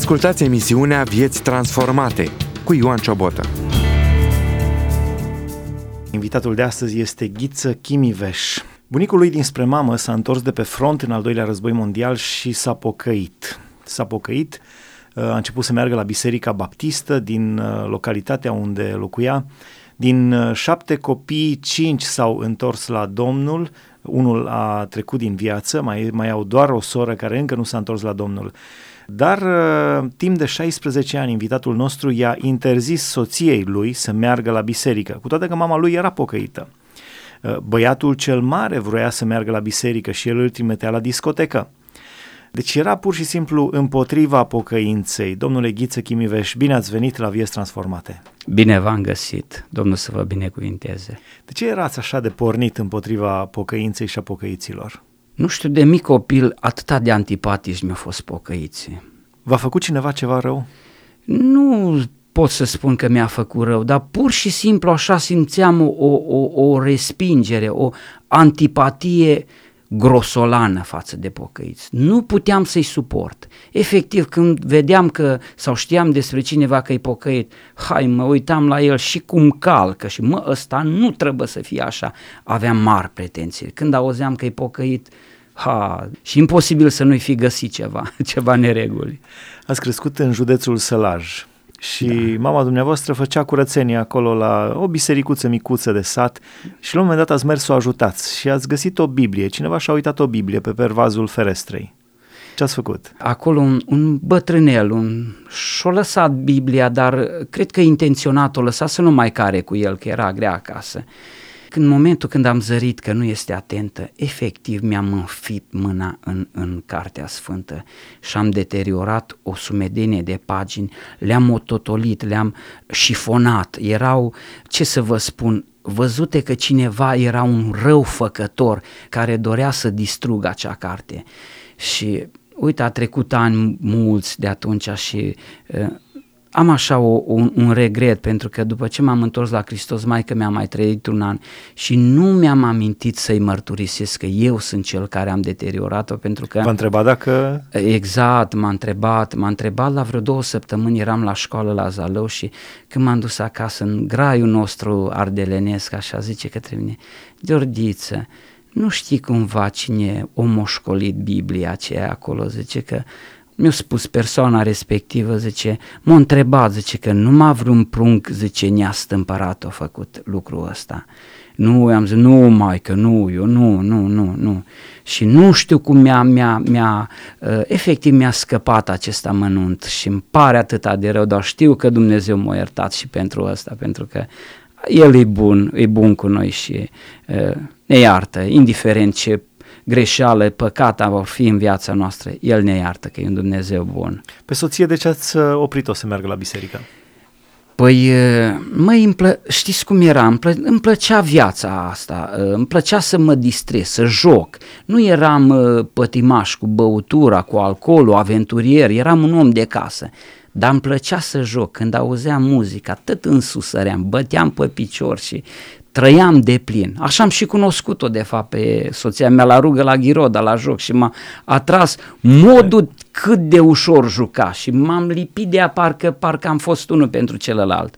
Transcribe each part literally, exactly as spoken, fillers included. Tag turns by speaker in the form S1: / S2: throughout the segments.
S1: Ascultați emisiunea Vieți Transformate cu Ioan Ciobotă.
S2: Invitatul de astăzi este Ghiță Chimiveș. Bunicul lui dinspre mamă s-a întors de pe front în al doilea război mondial și s-a pocăit. S-a pocăit, a început să meargă la Biserica Baptistă din localitatea unde locuia. Din șapte copii, cinci s-au întors la Domnul, unul a trecut din viață, mai, mai au doar o soră care încă nu s-a întors la Domnul. Dar timp de șaisprezece ani, invitatul nostru i-a interzis soției lui să meargă la biserică, cu toate că mama lui era pocăită. Băiatul cel mare vroia să meargă la biserică și el îl trimitea la discotecă. Deci era pur și simplu împotriva pocăinței. Domnule Ghiță Chimiveș, bine ați venit la Vieți Transformate.
S3: Bine v-am găsit, Domnul să vă binecuvinteze.
S2: De ce erați așa de pornit împotriva pocăinței și a pocăiților?
S3: Nu știu, de mic copil atâta de antipatici mi-au fost pocăiții.
S2: V-a făcut cineva ceva rău?
S3: Nu pot să spun că mi-a făcut rău, dar pur și simplu așa simțeam o, o, o respingere, o antipatie grosolană față de pocăiți. Nu puteam să-i suport. Efectiv, când vedeam că, sau știam despre cineva că e pocăit, hai, mă uitam la el și cum calcă și mă, ăsta nu trebuie să fie așa. Aveam mari pretenții. Când auzeam că e pocăit, ha, și imposibil să nu-i fi găsit ceva, ceva nereguli.
S2: Ați crescut în județul Sălaj și da. Mama dumneavoastră făcea curățenie acolo la o bisericuță micuță de sat și la un moment dat ați mers să o ajutați și ați găsit o Biblie. Cineva și-a uitat o Biblie pe pervazul ferestrei. Ce ați făcut?
S3: Acolo un, un bătrânel un, și-a lăsat Biblia, dar cred că intenționat o lăsat să nu mai care cu el, că era grea acasă. În momentul când am zărit că nu este atentă, efectiv mi-am înfipt mâna în, în Cartea Sfântă și am deteriorat o sumedenie de pagini, le-am ototolit, le-am șifonat, erau, ce să vă spun, văzute că cineva era un răufăcător care dorea să distrugă acea carte. Și uite, a trecut ani mulți de atunci și... Uh, Am așa o, un, un regret, pentru că după ce m-am întors la Hristos, maică mi-a mai trăit un an și nu mi-am amintit să-i mărturisesc că eu sunt cel care am deteriorat-o, pentru că...
S2: V-a întrebat dacă...
S3: Exact, m-a întrebat, m-a întrebat la vreo două săptămâni, eram la școală la Zalău și când m-am dus acasă în graiul nostru ardelenesc, așa zice către mine, Georgiță, nu știi cumva cine o moșcolit Biblia aceea acolo, zice că... Mi-a spus persoana respectivă, zice, m-a întrebat, zice că numai vreun prunc, zice, neast împărat a făcut lucrul ăsta. Nu, am zis, nu, maică, nu, eu nu, nu, nu, nu. Și nu știu cum mi-a, mi-a, mi-a uh, efectiv mi-a scăpat acest amănunt și îmi pare atâta de rău, dar știu că Dumnezeu m-a iertat și pentru ăsta, pentru că El e bun, e bun cu noi și uh, ne iartă, indiferent ce greșeală, păcat vor fi în viața noastră, El ne iartă, că e un Dumnezeu bun.
S2: Pe soție, de ce ați oprit-o să meargă la biserică?
S3: Păi, măi, îmi plă... știți cum era, îmi, plă... îmi plăcea viața asta, îmi plăcea să mă distrez, să joc. Nu eram pătimaș cu băutura, cu alcoolul, aventurier, eram un om de casă. Dar îmi plăcea să joc, când auzeam muzica, tot însusăream, băteam pe picior și trăiam de plin. Așa am și cunoscut-o, de fapt, pe soția mea la rugă, la ghiroda, la joc și m-a atras modul cât de ușor juca și m-am lipit de ea, parcă, parcă am fost unul pentru celălalt.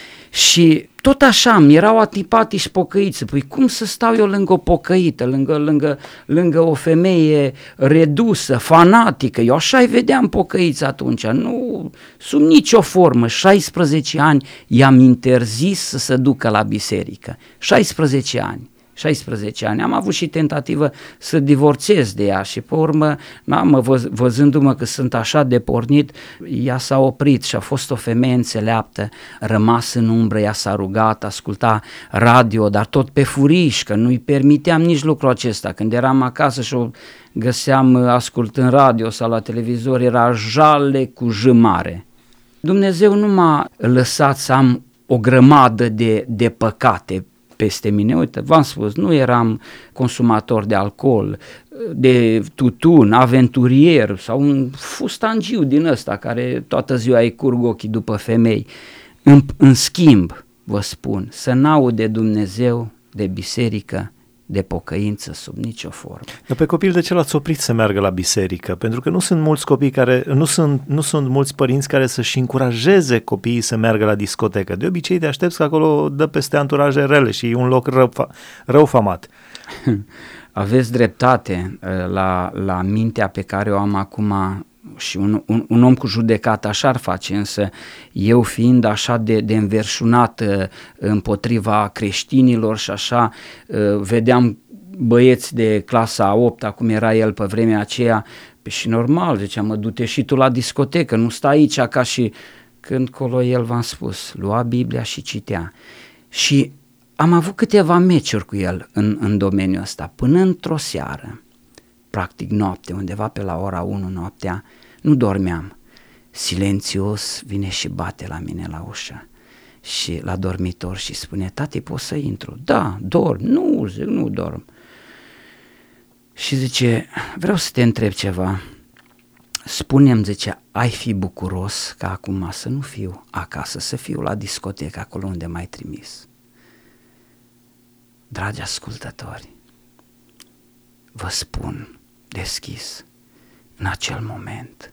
S3: Și tot așa, mi erau antipatici pocăiți. Păi cum să stau eu lângă o pocăită, lângă, lângă, lângă o femeie redusă, fanatică? Eu așa-i vedeam pocăiți atunci, nu sub nicio formă. șaisprezece ani i-am interzis să se ducă la biserică. șaisprezece ani. șaisprezece ani. Am avut și tentativă să divorțez de ea și pe urmă, na, mă, văz, văzându-mă că sunt așa de pornit, ea s-a oprit și a fost o femeie înțeleaptă, rămas în umbră, ea s-a rugat, asculta radio, dar tot pe furiș, că nu-i permiteam nici lucrul acesta. Când eram acasă și o găseam ascultând radio sau la televizor, era jale cu j mare. Dumnezeu nu m-a lăsat să am o grămadă de, de păcate peste mine. Uite, v-am spus, nu eram consumator de alcool, de tutun, aventurier sau un fustangiu din ăsta care toată ziua îi curg ochii după femei. În, în schimb, vă spun, să n-aud de Dumnezeu, de biserică, de pocăință sub nicio formă.
S2: Dar pe copil de ce l-ați oprit să meargă la biserică? Pentru că nu sunt mulți copii care, nu sunt, nu sunt mulți părinți care să-și încurajeze copiii să meargă la discotecă. De obicei te aștepți că acolo dă peste anturaje rele și e un loc rău, rău famat.
S3: Aveți dreptate la, la mintea pe care o am acum și un, un, un om cu judecată așa ar face, însă eu fiind așa de, de înverșunat împotriva creștinilor și așa vedeam băieți de clasa a opta, cum era el pe vremea aceea, pe și normal, zicea, mă, du-te și tu la discotecă, nu stai aici ca și... Când colo el, v-am spus, lua Biblia și citea. Și am avut câteva meciuri cu el în, în domeniul ăsta, până într-o seară, practic noapte, undeva pe la ora unu noaptea, nu dormeam. Silențios vine și bate la mine la ușă și la dormitor și spune, tati, pot să intru? Da, dorm. Nu, zic, nu dorm. Și zice, vreau să te întreb ceva. Spune-mi, zice, ai fi bucuros ca acum să nu fiu acasă, să fiu la discotecă, acolo unde m-ai trimis. Dragi ascultători, vă spun deschis, în acel moment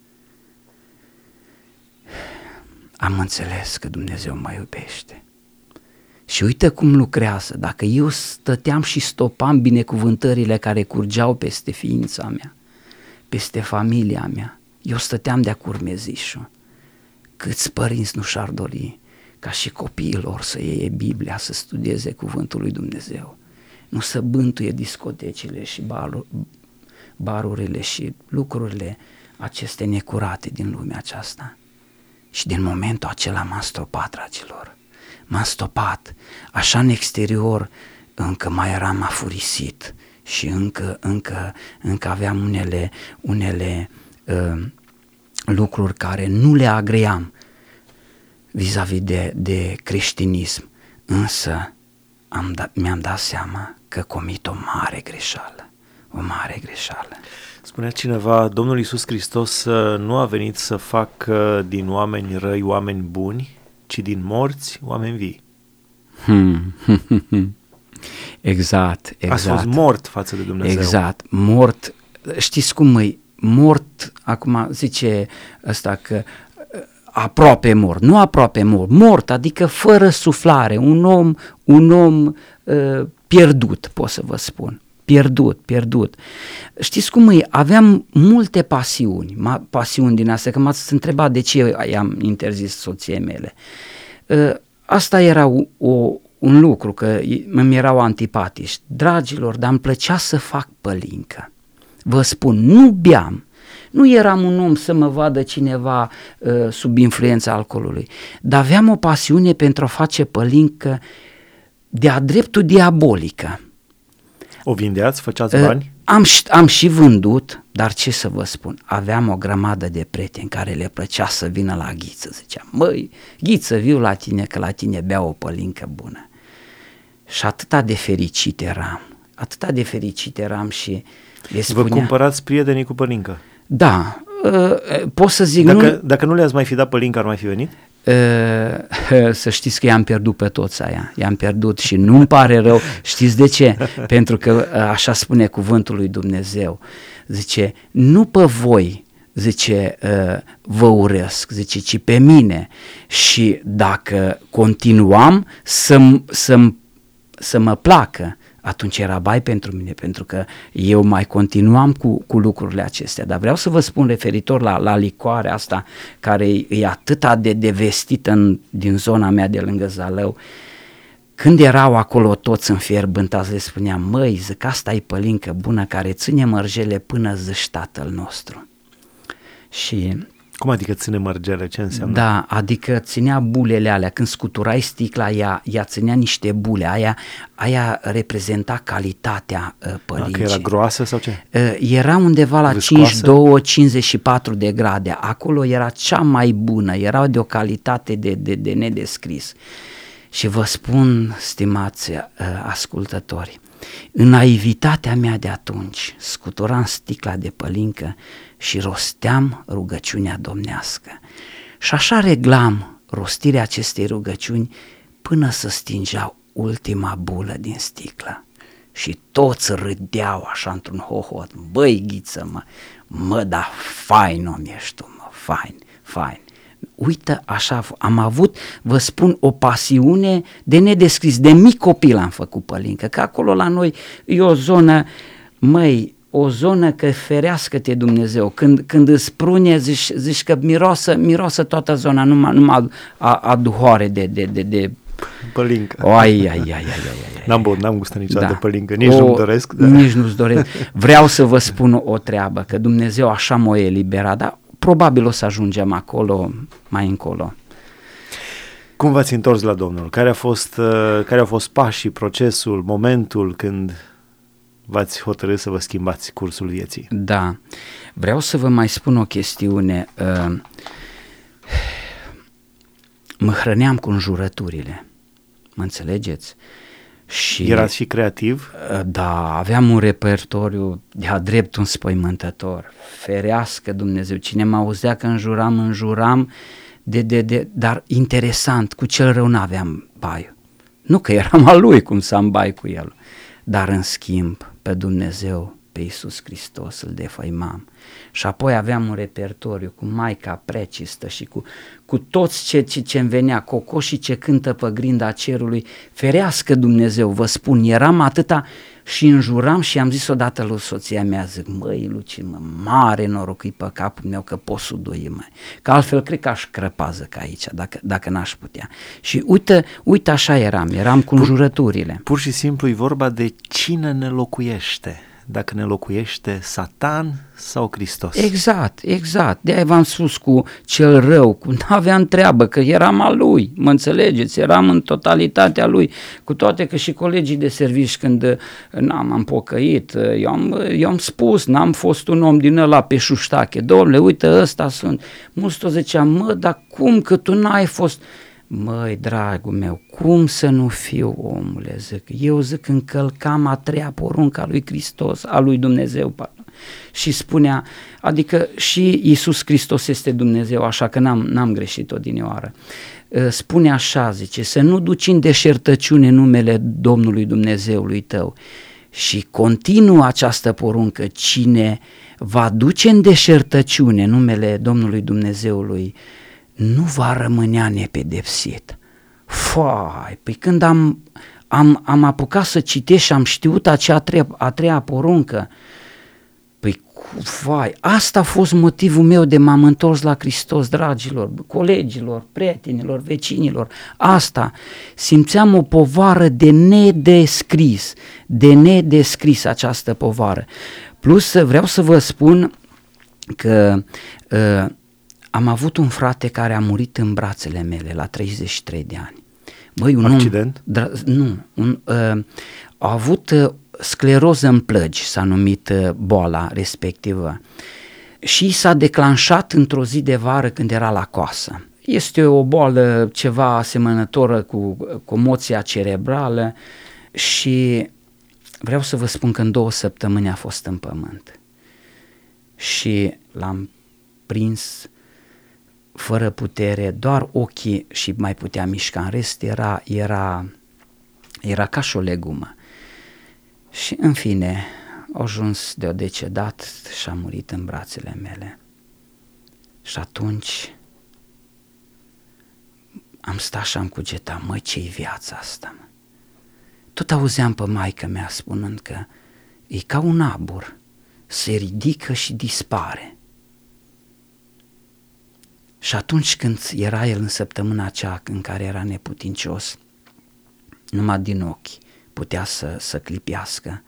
S3: am înțeles că Dumnezeu mă iubește. Și uite cum lucrează, dacă eu stăteam și stopam binecuvântările care curgeau peste ființa mea, peste familia mea, eu stăteam de-a curmezișul. Câți părinți nu și-ar dori ca și copiilor să iei Biblia, să studieze cuvântul lui Dumnezeu, nu să bântuie discotecile și barul, barurile și lucrurile aceste necurate din lumea aceasta. Și din momentul acela m-am stopat, dragilor, m-am stopat, așa în exterior încă mai eram afurisit și încă, încă, încă aveam unele, unele uh, lucruri care nu le agream vis-a-vis de, de creștinism, însă am da, mi-am dat seama că comit o mare greșeală, o mare greșeală.
S2: Spunea cineva, Domnul Iisus Hristos nu a venit să facă din oameni răi oameni buni, ci din morți oameni vii.
S3: Hmm. Exact, exact.
S2: Ați fost mort față de Dumnezeu.
S3: Exact, mort, știți cum e, mort, acum zice ăsta că aproape mort, nu aproape mort, mort, adică fără suflare, un om, un om uh, pierdut, pot să vă spun. Pierdut, pierdut. Știți cum e? Aveam multe pasiuni, ma, pasiuni din astea, că m-ați întrebat de ce i-am interzis soției mele. Uh, asta era o, o, un lucru, că îmi erau antipatici. Dragilor, dar îmi plăcea să fac pălincă. Vă spun, nu beam, nu eram un om să mă vadă cineva uh, sub influența alcoolului, dar aveam o pasiune pentru a face pălincă de-a dreptul diabolică.
S2: O vindeați? Făceați bani?
S3: Am, am și vândut, dar ce să vă spun, aveam o grămadă de prieteni care le plăcea să vină la Ghiță, ziceam, măi, Ghiță, viu la tine că la tine bea o pălincă bună. Și atâta de fericit eram, atâta de fericit eram și le spunea...
S2: Vă cumpărați prietenii cu pălincă?
S3: Da, pot să zic...
S2: Dacă
S3: nu...
S2: dacă nu le-ați mai fi dat pălincă, ar mai fi venit?
S3: Să știți că i-am pierdut pe toți aia, i-am pierdut și nu-mi pare rău, știți de ce? Pentru că așa spune cuvântul lui Dumnezeu, zice, nu pe voi, zice, vă urăsc, zice, ci pe mine, și dacă continuam să, să, să mă placă, atunci era bai pentru mine, pentru că eu mai continuam cu, cu lucrurile acestea. Dar vreau să vă spun referitor la, la licoarea asta, care e, e atât de devestită în, din zona mea de lângă Zalău. Când erau acolo toți înfierbântați, le spuneam, măi, zic, asta e pălincă bună care ține mărgele până zici Tatăl nostru. Și...
S2: Cum adică ține mărgele? Ce înseamnă?
S3: Da, adică ținea bulele alea, când scuturai sticla, ea, ea ținea niște bule, aia, aia reprezenta calitatea uh, pălincii.
S2: Că era groasă sau ce?
S3: Uh, era undeva la cincizeci și doi cincizeci și patru de grade, acolo era cea mai bună, era de o calitate de, de, de nedescris. Și vă spun, stimați uh, ascultători, în naivitatea mea de atunci, scuturam sticla de pălincă și rosteam rugăciunea domnească. Și așa reglam rostirea acestei rugăciuni până să stingea ultima bulă din sticlă. Și toți râdeau așa într-un hohot. Băi, Ghiță, mă, mă, da, fain om ești tu, mă, fain, fain. Uite, așa am avut, vă spun, o pasiune de nedescris. De mic copil am făcut pălincă, că acolo la noi e o zonă, măi, o zonă că ferească-te Dumnezeu. Când, când îți prune, zici, zici că miroasă, miroasă toată zona, numai, numai a, a duhoare de... de, de, de
S2: pălincă.
S3: Ai, ai, ai, ai, ai, ai.
S2: N-am băut, n-am gustat niciodată
S3: Da.
S2: pălincă, nici
S3: O,
S2: nu-mi doresc. Dar...
S3: Nici nu-ți doresc. Vreau să vă spun o, o treabă, că Dumnezeu așa m-a eliberat, dar probabil o să ajungem acolo mai încolo.
S2: Cum v-ați întors la Domnul? Care a fost, uh, care au fost pașii, procesul, momentul când v-ați hotărât să vă schimbați cursul vieții?
S3: Da, vreau să vă mai spun o chestiune. Uh, mă hrăneam cu înjurăturile, mă înțelegeți? Și,
S2: Erați și creativ?
S3: uh, Da, aveam un repertoriu de-a drept înspăimântător. Ferească Dumnezeu, cine mă auzea că înjuram, înjuram, de, de, de, dar interesant, cu cel rău n-aveam baiul. Nu că eram al lui cum să am bai cu el, dar în schimb pe Dumnezeu, pe Iisus Hristos îl defăimam. Și apoi aveam un repertoriu cu Maica Precistă și cu, cu toți ce, ce, ce-mi venea, cocoșii ce cântă pe grinda cerului. Ferească Dumnezeu, vă spun, eram atâta și înjuram și am zis odată lui soția mea, zic, măi Luci, mă, mare noroc pe capul meu că pot sudui, mă. Că altfel cred că aș crăpază ca aici, dacă, dacă n-aș putea. Și uite, uite așa eram, eram cu înjurăturile.
S2: Pur și simplu e vorba de cine ne locuiește. Dacă ne locuiește Satan sau Hristos.
S3: Exact, exact. De-aia v-am spus cu cel rău, cu n-aveam treabă, că eram al lui, mă înțelegeți, eram în totalitatea lui, cu toate că și colegii de servici când n-am am pocăit, eu am, eu am spus, n-am fost un om din ăla pe șuștache, domnule, uite ăsta sunt, mulți tot ziceam, mă, dar cum că tu n-ai fost... Măi, dragul meu, cum să nu fiu, omule, zic, eu zic, încălcam a treia poruncă a lui Hristos, a lui Dumnezeu, pardon. Și spunea, adică și Iisus Hristos este Dumnezeu, așa că n-am, n-am greșit odinioară. Spune așa, zice, să nu duci în deșertăciune numele Domnului Dumnezeului tău. Și continuă această poruncă, cine va duce în deșertăciune numele Domnului Dumnezeului, nu va rămânea nepedepsit. Fai, păi când am, am, am apucat să citesc și am știut acea a treia, a treia poruncă, păi vai, asta a fost motivul meu de m-am întors la Hristos, dragilor, colegilor, prietenilor, vecinilor, asta, simțeam o povară de nedescris, de nedescris această povară. Plus vreau să vă spun că uh, am avut un frate care a murit în brațele mele la treizeci și trei de ani. Băi, un
S2: Accident?
S3: Om, dra, nu, un, uh, a avut uh, scleroză în plăgi, s-a numit uh, boala respectivă, și s-a declanșat într-o zi de vară când era la coasă. Este o boală ceva asemănătoră cu comoția cerebrală și vreau să vă spun că în două săptămâni a fost în pământ. Și l-am prins fără putere, doar ochii și mai putea mișca, în rest era, era, era ca și o legumă. Și în fine a ajuns de-o decedat și a murit în brațele mele. Și atunci am stat și am cugetat, măi, ce-i viața asta? Mă? Tot auzeam pe maică mea spunând că e ca un abur, se ridică și dispare. Și atunci când era el în săptămâna aceea în care era neputincios, numai din ochi putea să, să clipească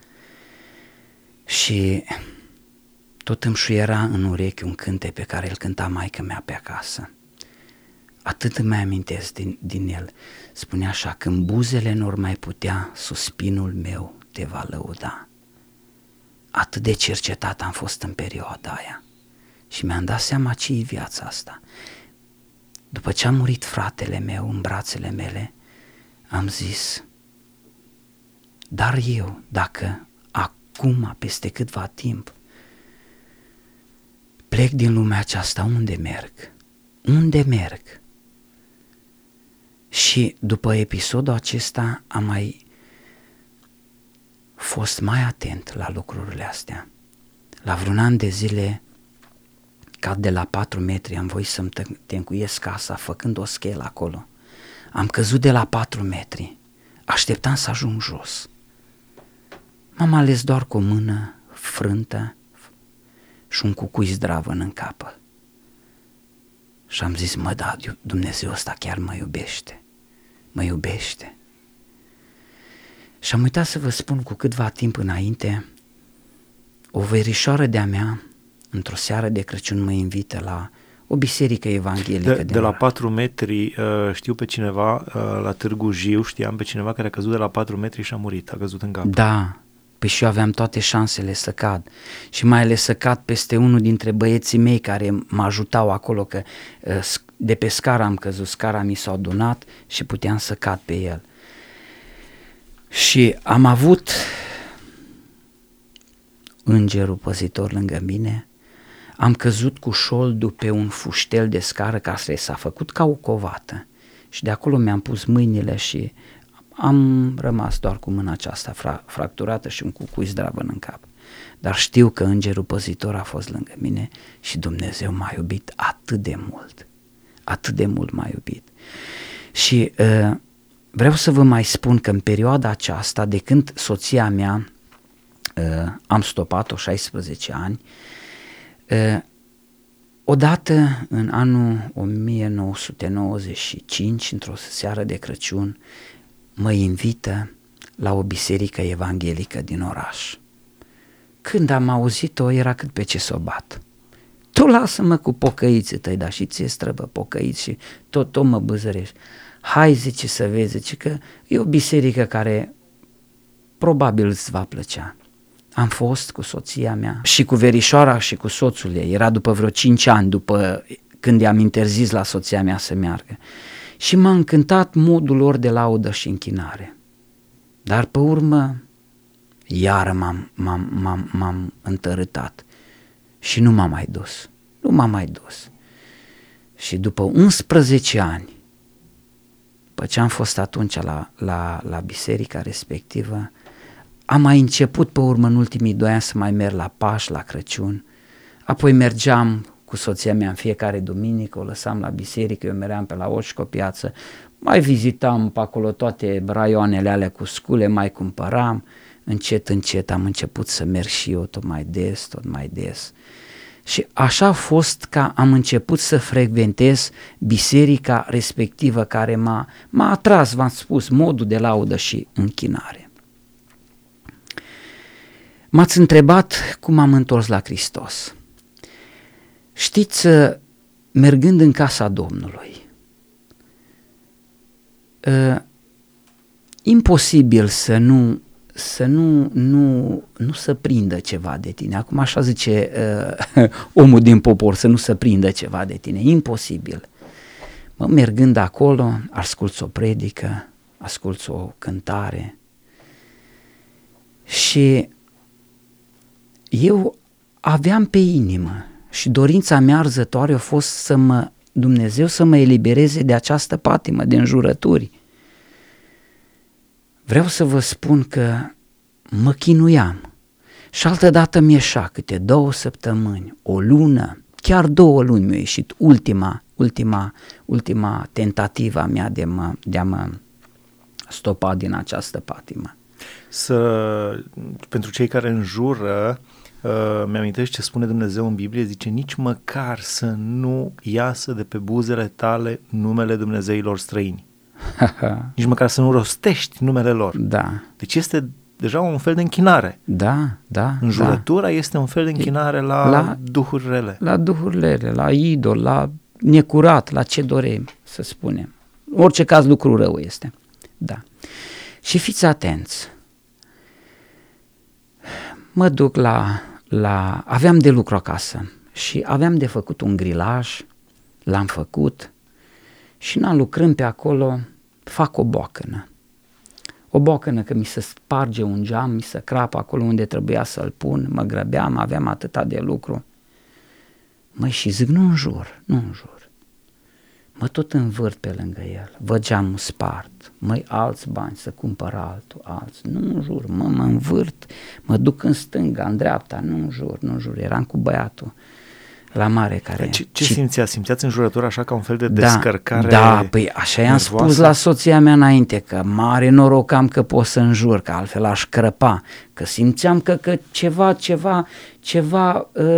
S3: și tot îmi șuiera în urechi un cântec pe care îl cânta maică mea pe acasă. Atât îmi amintesc din, din el. Spunea așa, când buzele n-or mai putea, suspinul meu te va lăuda. Atât de cercetat am fost în perioada aia. Și mi-am dat seama ce-i viața asta. După ce a murit fratele meu în brațele mele, am zis, dar eu, dacă acum, peste câtva timp, plec din lumea aceasta, unde merg? Unde merg? Și după episodul acesta am mai, fost mai atent la lucrurile astea. La vreun an de zile, cad de la patru metri, am voit să-mi tencuiesc casa făcând o schelă acolo. Am căzut de la patru metri, așteptam să ajung jos. M-am ales doar cu o mână frântă și un cucui zdravăn în capă. Și am zis, mă, da, Dumnezeu ăsta chiar mă iubește, mă iubește. Și am uitat să vă spun cu câtva timp înainte, o verișoară de-a mea, într-o seară de Crăciun, mă invită la o biserică evanghelică.
S2: De, de la patru metri știu pe cineva, la Târgu Jiu, știam pe cineva care a căzut de la patru metri și a murit, a căzut în cap.
S3: Da, păi și eu aveam toate șansele să cad și mai ales să cad peste unul dintre băieții mei care mă ajutau acolo, că de pe scară am căzut, scara mi s-a adunat și puteam să cad pe el. Și am avut îngerul păzitor lângă mine, am căzut cu șoldul pe un fuștel de scară care s-a făcut ca o covată și de acolo mi-am pus mâinile și am rămas doar cu mâna aceasta fra- fracturată și un cucui zdravăn în cap. Dar știu că îngerul păzitor a fost lângă mine și Dumnezeu m-a iubit atât de mult, atât de mult m-a iubit. Și uh, vreau să vă mai spun că în perioada aceasta, de când soția mea, uh, am stopat-o șaisprezece ani, uh, odată în anul o mie nouă sute nouăzeci și cinci, într-o seară de Crăciun, mă invită la o biserică evanghelică din oraș. Când am auzit-o, era cât pe ce s-o bat. Tu lasă-mă cu pocăiții tăi, dar și ție străbă pocăiți și tot, tot mă băzărești. Hai, zice, să vezi, zice, că e o biserică care probabil îți va plăcea. Am fost cu soția mea și cu verișoara și cu soțul ei, era după vreo cinci ani după când i-am interzis la soția mea să meargă. Și m-a încântat modul lor de laudă și închinare. Dar pe urmă, iară m-am, m-am, m-am, m-am întărâtat și nu m-am mai dus, nu m-am mai dus. Și după unsprezece ani, după ce am fost atunci la, la, la biserica respectivă, am mai început pe urmă în ultimii doi ani să mai merg la Paști, la Crăciun, apoi mergeam cu soția mea în fiecare duminică, o lăsam la biserică, eu meream pe la Oșco Piață, mai vizitam pe acolo toate raioanele alea cu scule, mai cumpăram, încet, încet am început să merg și eu tot mai des, tot mai des. Și așa a fost că am început să frecventez biserica respectivă care m-a, m-a atras, v-am spus, modul de laudă și închinare. M-ați întrebat cum am întors la Hristos. Știți, mergând în casa Domnului, uh, imposibil să nu să nu, nu, nu să prindă ceva de tine. Acum așa zice uh, omul din popor, să nu să prindă ceva de tine. Imposibil. Mă, mergând acolo, asculți o predică, asculți o cântare și eu aveam pe inimă și dorința mea arzătoare a fost să mă, Dumnezeu să mă elibereze de această patimă, de înjurături. Vreau să vă spun că mă chinuiam și altădată mi ieșea câte două săptămâni, o lună, chiar două luni mi-a ieșit ultima, ultima, ultima tentativă a mea de, mă, de a mă stopa din această patimă.
S2: Să, pentru cei care înjură, uh, mi-amintești ce spune Dumnezeu în Biblie, zice nici măcar să nu iasă de pe buzele tale numele Dumnezeilor străini. Nici măcar să nu rostești numele lor.
S3: Da.
S2: Deci este deja un fel de închinare.
S3: Da, da.
S2: Înjurătura da. Este un fel de închinare la, la duhuri rele.
S3: La duhuri rele, la idol, la necurat, la ce dorem să spunem. În orice caz lucru rău este. Da. Și fiți atenți. Mă duc la, la... Aveam de lucru acasă și aveam de făcut un grilaj, l-am făcut și n-am lucrând pe acolo, fac o boacănă. O boacănă că mi se sparge un geam, mi se crapă acolo unde trebuia să-l pun, mă grăbeam, aveam atâta de lucru. Măi, și zic, nu înjur, nu înjur. mă tot învârt pe lângă el, văd geamul spart, măi, alți bani să cumpăr altul, alți, nu în jur, mă, mă învârt, mă duc în stânga, în dreapta, nu în jur, nu în jur, eram cu băiatul la mare care...
S2: Ce, ce
S3: ci...
S2: simțea? Simțeați înjurătura așa ca un fel de
S3: da,
S2: descărcare
S3: Da, păi așa i-am
S2: nervoasă?
S3: spus la soția mea înainte, că mare noroc am că pot să înjur, că altfel aș crăpa, că simțeam că, că ceva, ceva, ceva... Uh,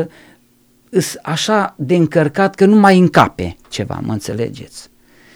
S3: așa de încărcat că nu mai încape ceva, mă înțelegeți?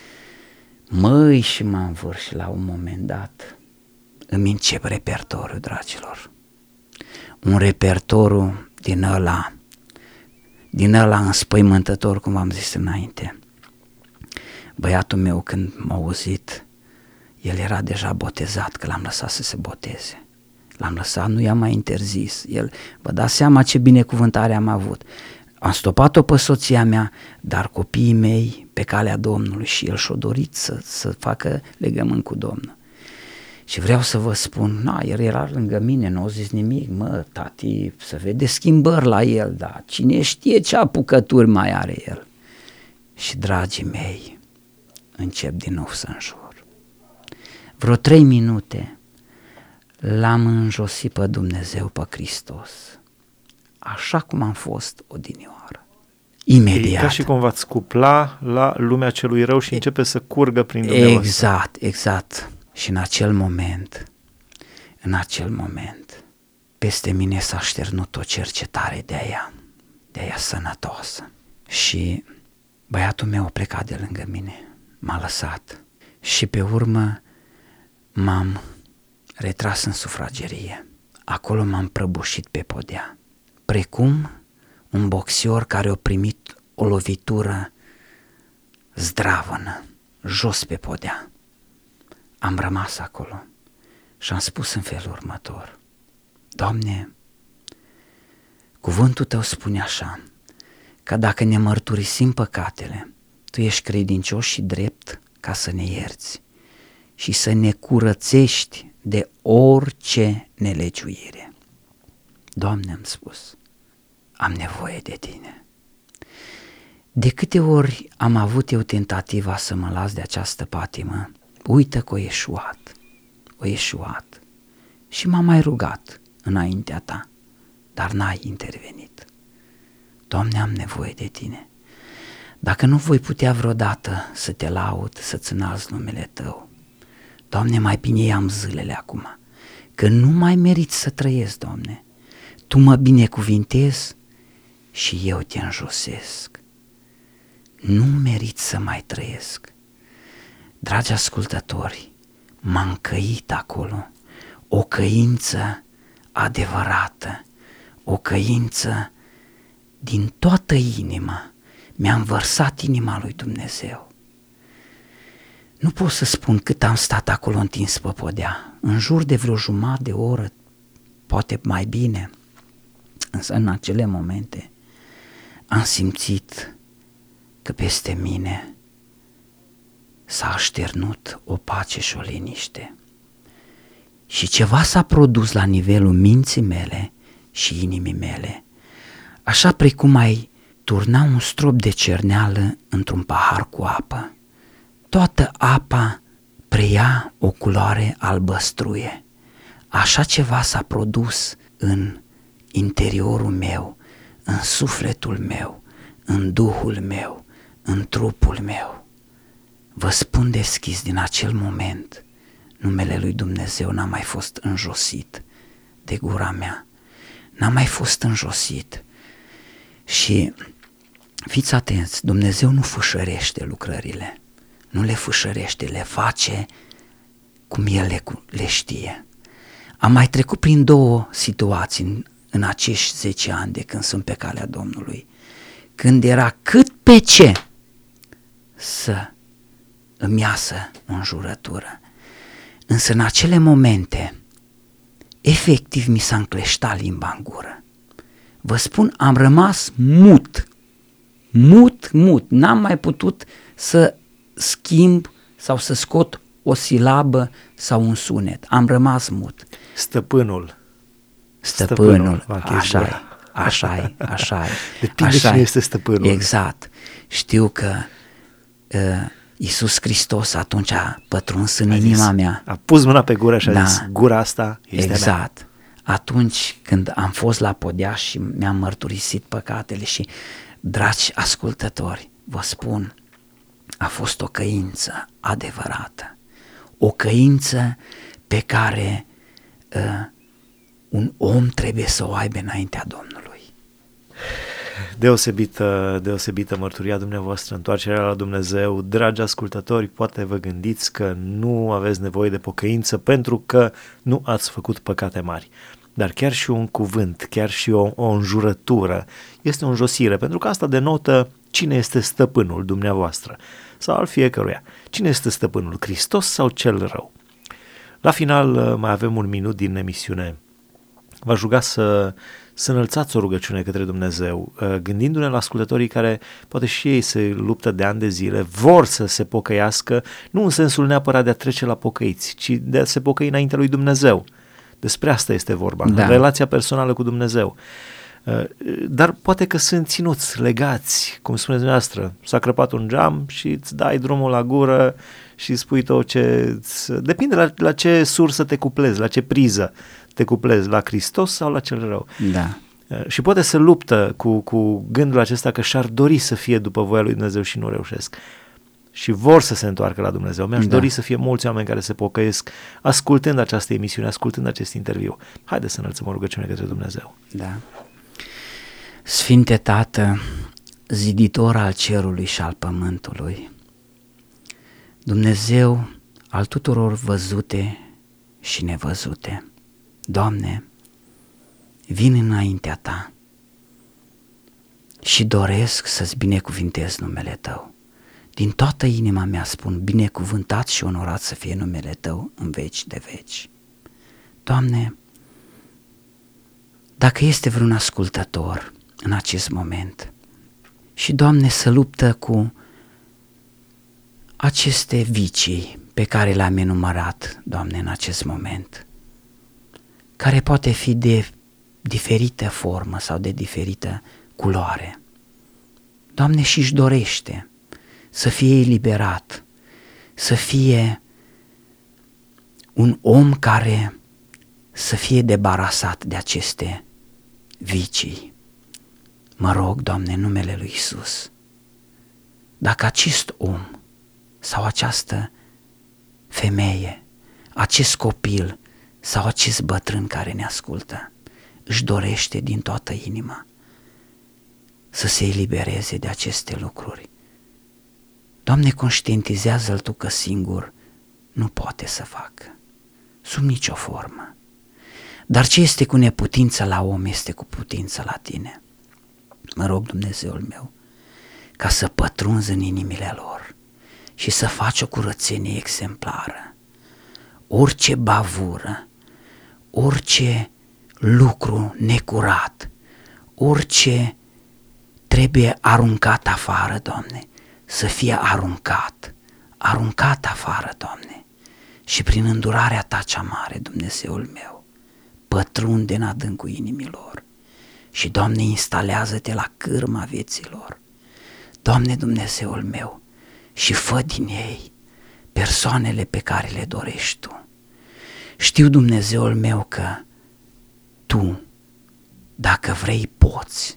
S3: Măi, și mă învârt și la un moment dat îmi încep repertoriul, dragilor. Un repertoriu din ăla, din ăla înspăimântător, cum v-am zis înainte. Băiatul meu, când m-a auzit, el era deja botezat, că l-am lăsat să se boteze. L-am lăsat, nu i-am mai interzis. El, vă dați seama ce binecuvântare am avut. Am stopat-o pe soția mea, dar copiii mei pe calea Domnului și el și-a dorit să, să facă legământ cu Domnul. Și vreau să vă spun, na, el era lângă mine, nu a zis nimic, mă, tati, să vede schimbări la el, dar cine știe ce apucături mai are el. Și, dragii mei, încep din nou să înjur. Vreo trei minute l-am înjosit pe Dumnezeu, pe Hristos, așa cum am fost odinioară. Imediat.
S2: E ca și cum v-ați cupla la lumea celui rău și începe să curgă prin dumneavoastră.
S3: Exact, exact. Și în acel moment, în acel moment, peste mine s-a șternut o cercetare de aia, de aia sănătoasă. Și băiatul meu a plecat de lângă mine, m-a lăsat și pe urmă m-am retras în sufragerie. Acolo m-am prăbușit pe podea, precum un boxior care a primit o lovitură zdravănă, jos pe podea. Am rămas acolo și am spus în felul următor: Doamne, cuvântul Tău spune așa, că dacă ne mărturisim păcatele, Tu ești credincios și drept ca să ne ierți și să ne curățești de orice nelegiuire. Doamne, am spus, am nevoie de Tine. De câte ori am avut eu tentativa să mă las de această patimă, uită că o ieșuat, o ieșuat și m-am mai rugat înaintea Ta, dar n-ai intervenit. Doamne, am nevoie de Tine. Dacă nu voi putea vreodată să Te laud, să-ți înalți numele Tău, Doamne, mai bine am zilele acum, că nu mai merit să trăiesc, Doamne. Tu mă binecuvintezi și eu Te înjosesc. Nu merit să mai trăiesc. Dragi ascultători, m-am căit acolo, o căință adevărată, o căință din toată inima, mi-am vărsat inima lui Dumnezeu. Nu pot să spun cât am stat acolo întins pe podea, în jur de vreo jumătate de oră, poate mai bine, însă în acele momente am simțit că peste mine s-a așternut o pace și o liniște și ceva s-a produs la nivelul minții mele și inimii mele, așa precum ai turna un strop de cerneală într-un pahar cu apă. Toată apa preia o culoare albăstruie. Așa ceva s-a produs în interiorul meu, în sufletul meu, în duhul meu, în trupul meu. Vă spun deschis, din acel moment, numele lui Dumnezeu n-a mai fost înjosit de gura mea, n-a mai fost înjosit. Și fiți atenți, Dumnezeu nu fâșărește lucrările, nu le fâșărește, le face cum El le, le știe. Am mai trecut prin două situații în, în acești zece ani de când sunt pe calea Domnului, când era cât pe ce să îmi iasă o înjurătură. Însă în acele momente, efectiv mi s-a încleștat limba în gură. Vă spun, am rămas mut, mut, mut, n-am mai putut să schimb sau să scot o silabă sau un sunet, am rămas mut.
S2: Stăpânul.
S3: Stăpânul,
S2: Stăpânul
S3: așa e, așa e, așa e.
S2: Depinde cine este stăpânul.
S3: Exact. Știu că Iisus Hristos atunci a pătruns în a inima zis, mea.
S2: A pus mâna pe gură și a da, zis, gura asta este
S3: exact.
S2: mea.
S3: Atunci când am fost la podea și mi-am mărturisit păcatele și, dragi ascultători, vă spun, a fost o căință adevărată, o căință pe care uh, un om trebuie să o aibă înaintea Domnului.
S2: Deosebită, deosebită mărturia dumneavoastră, întoarcerea la Dumnezeu. Dragi ascultători, poate vă gândiți că nu aveți nevoie de pocăință pentru că nu ați făcut păcate mari. Dar chiar și un cuvânt, chiar și o, o înjurătură este o înjosire, pentru că asta denotă cine este stăpânul dumneavoastră sau al fiecăruia. Cine este stăpânul, Hristos sau cel rău? La final mai avem un minut din emisiune. V-aș ruga să, să înălțați o rugăciune către Dumnezeu, gândindu-ne la ascultătorii care poate și ei se luptă de ani de zile, vor să se pocăiască, nu în sensul neapărat de a trece la pocăiți, ci de a se pocăi înaintea lui Dumnezeu. Despre asta este vorba, da. Relația personală cu Dumnezeu. Dar poate că sunt ținuți, legați, cum spuneți dumneavoastră, s-a crăpat un geam și îți dai drumul la gură și spui tot ce... Depinde la, la ce sursă te cuplezi, la ce priză te cuplezi, la Hristos sau la cel rău.
S3: Da.
S2: Și poate se luptă cu, cu gândul acesta că și-ar dori să fie după voia lui Dumnezeu și nu reușesc. Și vor să se întoarcă la Dumnezeu. Mi-aș da. dori să fie mulți oameni care se pocăiesc ascultând această emisiune, ascultând acest interviu. Haideți să înălțăm o rugăciune către Dumnezeu.
S3: Da. Sfinte Tată, ziditor al cerului și al pământului, Dumnezeu al tuturor văzute și nevăzute, Doamne, vin înaintea Ta și doresc să-ți binecuvintez numele Tău. Din toată inima mea spun, binecuvântat și onorat să fie numele Tău în veci de veci. Doamne, dacă este vreun ascultător în acest moment și, Doamne, să luptă cu aceste vicii pe care le-am enumerat, Doamne, în acest moment, care poate fi de diferită formă sau de diferită culoare, Doamne, și își dorește să fie eliberat, să fie un om care să fie debarasat de aceste vicii. Mă rog, Doamne, în numele lui Iisus, dacă acest om sau această femeie, acest copil sau acest bătrân care ne ascultă își dorește din toată inima să se elibereze de aceste lucruri, Doamne, conștientizează-l Tu că singur nu poate să facă, sub nicio formă. Dar ce este cu neputință la om este cu putință la Tine. Mă rog, Dumnezeul meu, ca să pătrunzi în inimile lor și să faci o curățenie exemplară. Orice bavură, orice lucru necurat, orice trebuie aruncat afară, Doamne, să fie aruncat, aruncat afară, Doamne, și prin îndurarea Ta cea mare, Dumnezeul meu, pătrunde în adâncul inimilor și, Doamne, instalează-Te la cârma vieților. Doamne, Dumnezeul meu, și fă din ei persoanele pe care le dorești Tu. Știu, Dumnezeul meu, că Tu, dacă vrei, poți.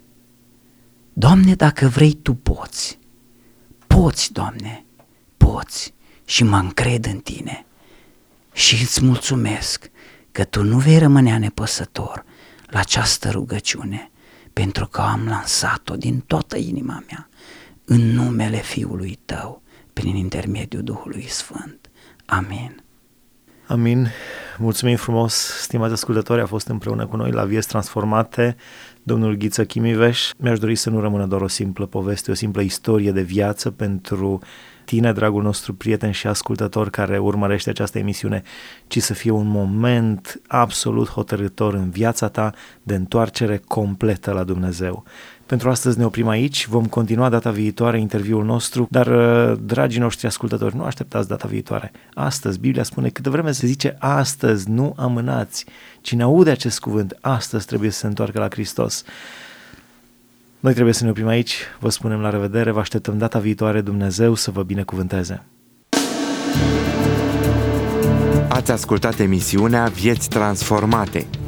S3: Doamne, dacă vrei, Tu poți. Poți, Doamne, poți și mă încred în Tine și îți mulțumesc că Tu nu vei rămâne nepăsător la această rugăciune, pentru că am lansat-o din toată inima mea în numele Fiului Tău, prin intermediul Duhului Sfânt. Amin.
S2: Amin. Mulțumim frumos, stimați ascultători, a fost împreună cu noi la Vieți Transformate domnul Ghiță Chimiveș. Mi-aș dori să nu rămână doar o simplă poveste, o simplă istorie de viață pentru tine, dragul nostru prieten și ascultător care urmărește această emisiune, ci să fie un moment absolut hotărâtor în viața ta de întoarcere completă la Dumnezeu. Pentru astăzi ne oprim aici, vom continua data viitoare interviul nostru, dar, dragii noștri ascultători, nu așteptați data viitoare. Astăzi, Biblia spune, câtă vreme se zice astăzi, nu amânați. Cine aude acest cuvânt, astăzi trebuie să se întoarcă la Hristos. Noi trebuie să ne oprim aici, vă spunem la revedere, vă așteptăm data viitoare, Dumnezeu să vă binecuvânteze.
S1: Ați ascultat emisiunea Vieți Transformate.